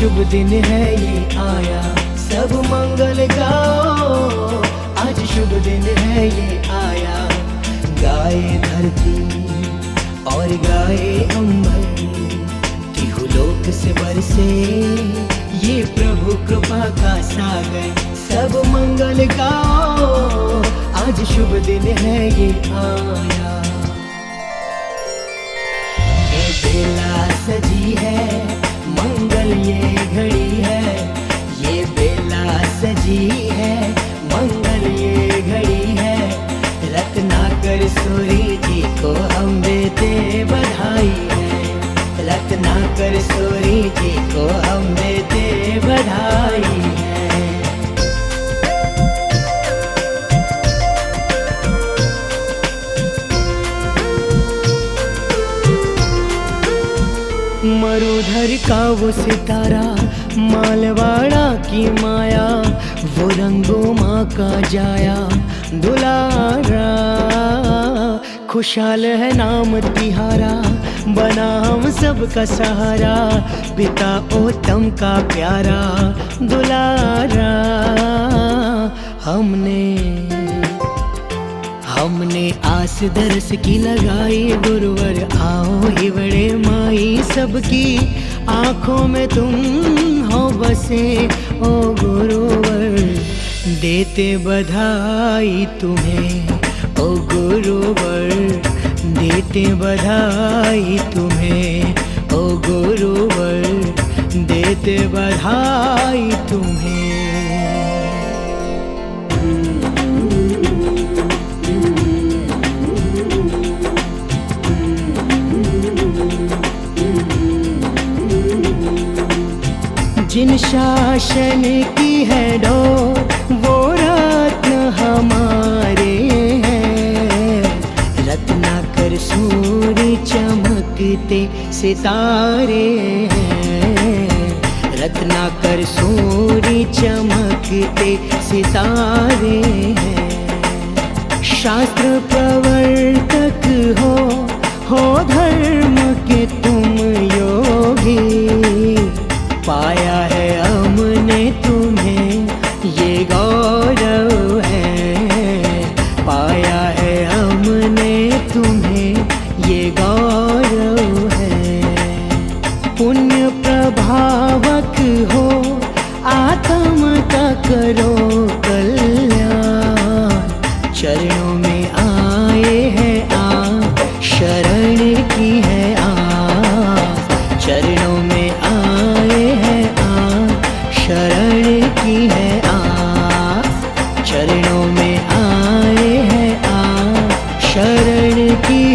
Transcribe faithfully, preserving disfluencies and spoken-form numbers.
शुभ दिन है ये आया, सब मंगल गाओ। आज शुभ दिन है ये आया, गाए धरती और गाए अंबर, तिहुलोक से बरसे ये प्रभु कृपा का सागर। सब मंगल गाओ, आज शुभ दिन है ये आया। ये बेला सजी है, मंगल ये घड़ी है। ये बेला सजी है, मंगल ये घड़ी है। रत्नाकर सूरी जी को हम देते बधाई है। रत्नाकर सूरी जी को हम देते बधाई है। मरुधर का वो सितारा, मालवाड़ा की माया, वो रंगों माँ का जाया दुलारा। खुशहाल है नाम तिहारा, बना हम सब का सहारा, पिता उत्तम का प्यारा दुलारा। हमने हमने आस दरस की लगाई, गुरुवर आओ ही बड़े माई। सबकी आंखों में तुम हो बसे ओ गुरुवर, देते बधाई तुम्हें ओ गुरुवर। देते बधाई तुम्हें ओ गुरुवर, देते बधाई तुम्हें। जिन शासन की है डोर, वो रत्न हमारे हैं। रत्नाकर सूरी चमकते सितारे हैं। रत्नाकर सूरी चमकते सितारे हैं। शास्त्र प्रवर्तक हो हो धर्म के तुम योगी, पाया है हमने तुम्हें ये गौरव है। पाया है हमने तुम्हें ये गौरव है। पुण्य प्रभावक हो आत्म का करो कल्याण, चरणों में आए हैं आ, शरण की है आस। चरणों में आए हैं आ, शरण की है आस। चरणों में आए हैं आ, शरण की